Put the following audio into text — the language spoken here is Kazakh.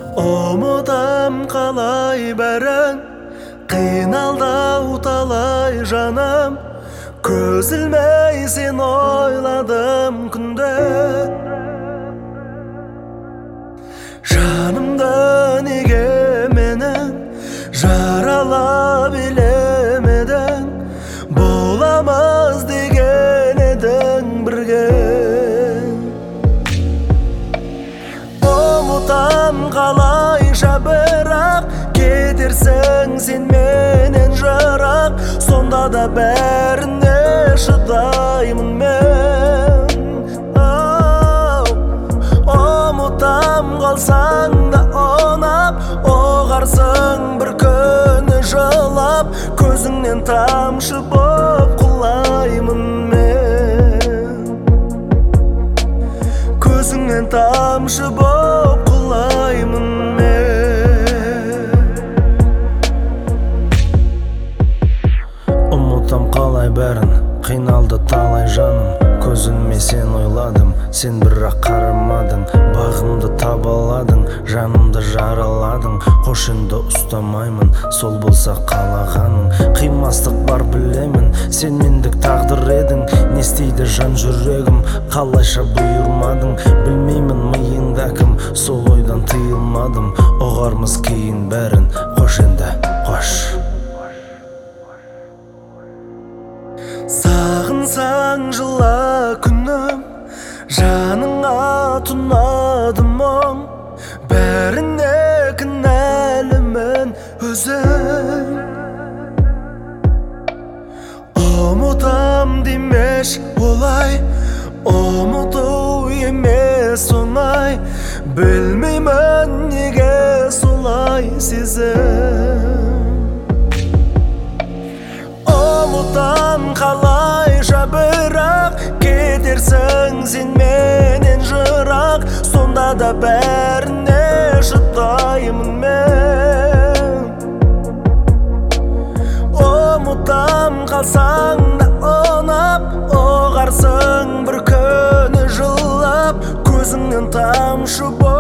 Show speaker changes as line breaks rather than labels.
Ұмытам қалай бәрін, қиналды талай жаным. Көз ілмей сен ойладым күнде. Жанымды неге менің жаралап елемедің? Боламыз деген едің бірге. Ұмытам қалайша бірақ, кетерсің сен менен жырақ. Сонда да бәріне шыдаймын мен. Ұмытам қалсаң да ұнап, оғарсың бір күні жылап. Көзіңнен тамшы боп құлаймын мен. Көзіңнен тамшы боп құлаймын мен.
Ұмытам қалай бәрін, қиналды талай жаным. Көзіме сен ойладым, сен бірақ қарамадың. Бағымды табаладың, жанымды жараладың. Қош енді ұстамаймын, сол болса қалағаның. Қимастық бар білемін, сен мендік тағдыр едің. Не істейді жан жүрегім, қалайша бұйырмадың. Білмеймін миыңда кім, сол ойдан тыйылмадым. Оғармыз кейін бәрін, қош енді, қош.
Сағынсаң жыла күнім, жаныңа тұнады мұң. Бәріне кінәлімін өзім. Ұмытам демеш олай, ұмыту емес оңай. Білмеймін неге солай сезім. Ұмытам қалайша бірақ, кетерсің сен менен жырақ. Сонда да бәріне шыдаймын мен. Ұмытам қалсаң да ұнап, оғарсың бір күні жылап. Көзіңнен тамшы боп